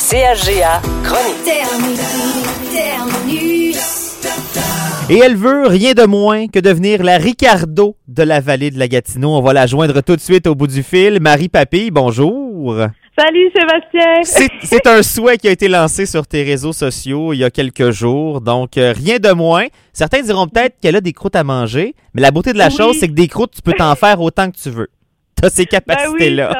CHGA Chronique. Et elle veut rien de moins que devenir la Ricardo de la vallée de la Gatineau. On va la joindre tout de suite au bout du fil. Marie Papille, bonjour. Salut Sébastien! C'est un souhait qui a été lancé sur tes réseaux sociaux il y a quelques jours, donc rien de moins. Certains diront peut-être qu'elle a des croûtes à manger, mais la beauté de la chose, c'est que des croûtes, tu peux t'en faire autant que tu veux. T'as ces capacités-là.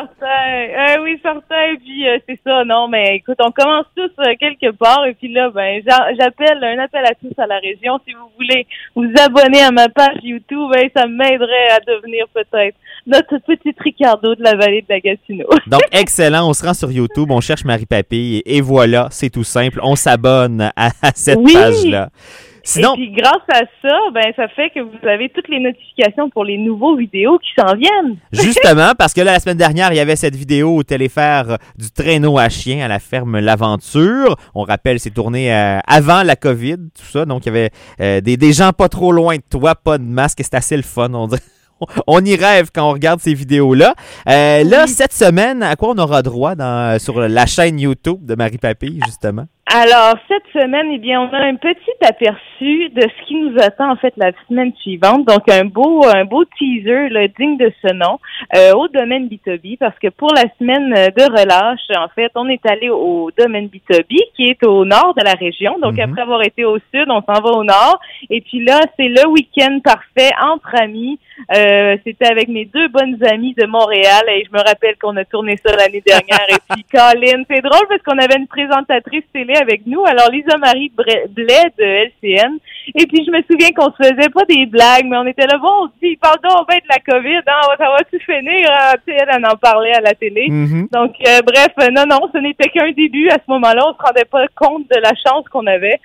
Oui, certain. Puis c'est ça, non, mais écoute, on commence tous quelque part. Et puis là, j'appelle un appel à tous à la région. Si vous voulez vous abonner à ma page YouTube, ça m'aiderait à devenir peut-être notre petite Ricardo de la vallée de la Gatineau. Donc, excellent. On se rend sur YouTube, on cherche Marie Papille et voilà, c'est tout simple. On s'abonne à cette page-là. Sinon, et puis grâce à ça, ça fait que vous avez toutes les notifications pour les nouveaux vidéos qui s'en viennent. Justement, parce que là, la semaine dernière, il y avait cette vidéo au téléphère du traîneau à chien à la ferme L'Aventure. On rappelle, c'est tourné avant la COVID, tout ça. Donc, il y avait des gens pas trop loin de toi, pas de masque, et c'est assez le fun, on dirait. On y rêve quand on regarde ces vidéos-là. Là, cette semaine, à quoi on aura droit sur la chaîne YouTube de Marie Papille, justement? Alors, cette semaine, on a un petit aperçu de ce qui nous attend, en fait, la semaine suivante. Donc, un beau teaser, là, digne de ce nom, au domaine Bitobi, parce que pour la semaine de relâche, en fait, on est allé au domaine Bitobi, qui est au nord de la région. Donc, après avoir été au sud, on s'en va au nord. Et puis là, c'est le week-end parfait entre amis. C'était avec mes deux bonnes amies de Montréal, et je me rappelle qu'on a tourné ça l'année dernière. Et puis, Colin, c'est drôle parce qu'on avait une présentatrice télé avec nous, alors Lisa-Marie Blais de LCN, et puis je me souviens qu'on se faisait pas des blagues, mais on était là, bon, il parle donc de la COVID, hein, ça va-tu finir? Tu sais, elle en parlait à la télé. Donc, bref, non, ce n'était qu'un début. À ce moment-là, on se rendait pas compte de la chance qu'on avait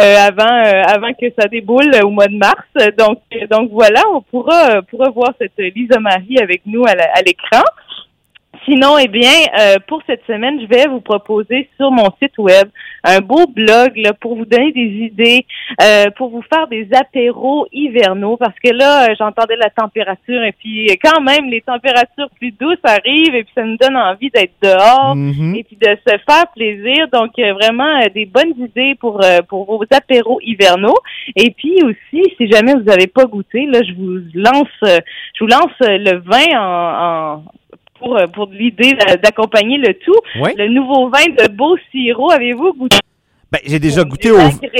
avant que ça déboule au mois de mars. Donc voilà, on pourra voir cette Lisa-Marie avec nous à l'écran. Sinon, pour cette semaine, je vais vous proposer sur mon site web un beau blog là, pour vous donner des idées, pour vous faire des apéros hivernaux, parce que là, j'entendais la température, et puis quand même, les températures plus douces arrivent, et puis ça nous donne envie d'être dehors, et puis de se faire plaisir. Donc, vraiment, des bonnes idées pour vos apéros hivernaux. Et puis aussi, si jamais vous n'avez pas goûté, là, je vous lance le vin pour l'idée d'accompagner le tout. Oui. Le nouveau vin de Beau-Sirop, avez-vous goûté? J'ai déjà goûté au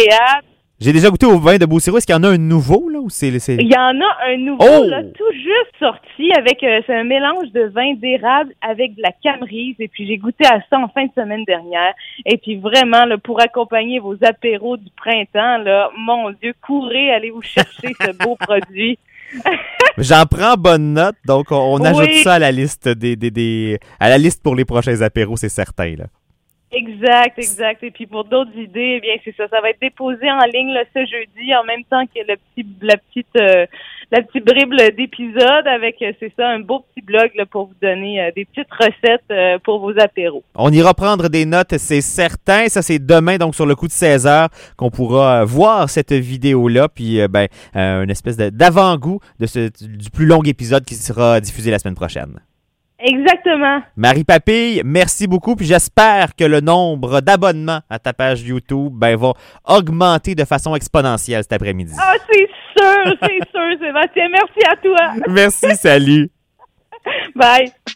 vin de Beau-Sirop. Est-ce qu'il y en a un nouveau, là, ou c'est... Il y en a un nouveau, là, tout juste sorti avec, c'est un mélange de vin d'érable avec de la camerise, et puis j'ai goûté à ça en fin de semaine dernière. Et puis vraiment, là, pour accompagner vos apéros du printemps, là, mon Dieu, courez, allez vous chercher ce beau produit. J'en prends bonne note, donc on ajoute ça à la liste à la liste pour les prochains apéros, c'est certain, là. Exact. Et puis pour d'autres idées, c'est ça. Ça va être déposé en ligne là, ce jeudi, en même temps que la petite bribe d'épisode avec, c'est ça, un beau petit blog là, pour vous donner des petites recettes pour vos apéros. On ira prendre des notes, c'est certain. Ça, c'est demain, donc sur le coup de 16h, qu'on pourra voir cette vidéo-là, puis une espèce d'avant-goût du plus long épisode qui sera diffusé la semaine prochaine. Exactement. Marie Papille, merci beaucoup, puis j'espère que le nombre d'abonnements à ta page YouTube va augmenter de façon exponentielle cet après-midi. Ah, c'est sûr, Sébastien. Merci à toi. Merci, salut. Bye.